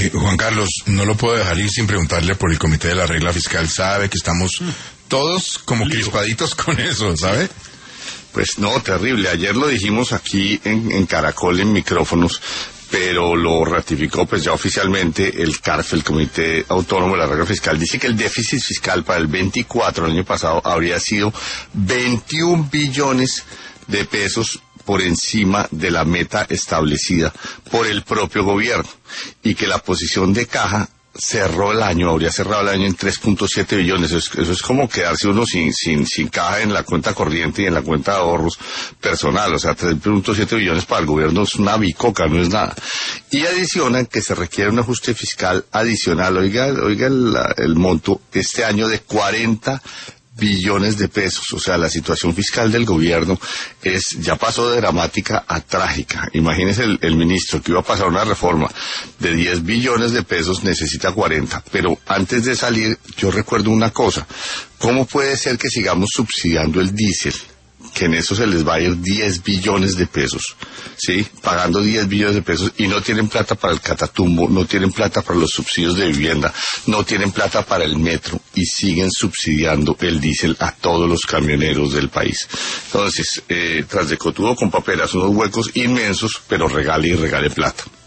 Juan Carlos, no lo puedo dejar ir sin preguntarle por el Comité de la Regla Fiscal. Sabe que estamos todos como crispaditos con eso, ¿sabe? Pues no, terrible. Ayer lo dijimos aquí en Caracol, en micrófonos, pero lo ratificó pues ya oficialmente el CARF, el Comité Autónomo de la Regla Fiscal. Dice que el déficit fiscal para el 24, el año pasado, habría sido 21 billones de pesos por encima de la meta establecida por el propio gobierno, y que la posición de caja habría cerrado el año en 3.7 billones. Eso es como quedarse uno sin caja en la cuenta corriente y en la cuenta de ahorros personal. O sea, 3.7 billones para el gobierno es una bicoca, no es nada. Y adicionan que se requiere un ajuste fiscal adicional. Oiga el monto este año de 40 billones de pesos. O sea, la situación fiscal del gobierno ya pasó de dramática a trágica. Imagínese el ministro que iba a pasar una reforma de 10 billones de pesos, necesita 40. Pero antes de salir, yo recuerdo una cosa: ¿cómo puede ser que sigamos subsidiando el diésel? Que en eso se les va a ir 10 billones de pesos, ¿sí? Pagando 10 billones de pesos, y no tienen plata para el Catatumbo, no tienen plata para los subsidios de vivienda, no tienen plata para el metro, y siguen subsidiando el diésel a todos los camioneros del país. Entonces, tras de cotudo con paperas, unos huecos inmensos, pero regale y regale plata.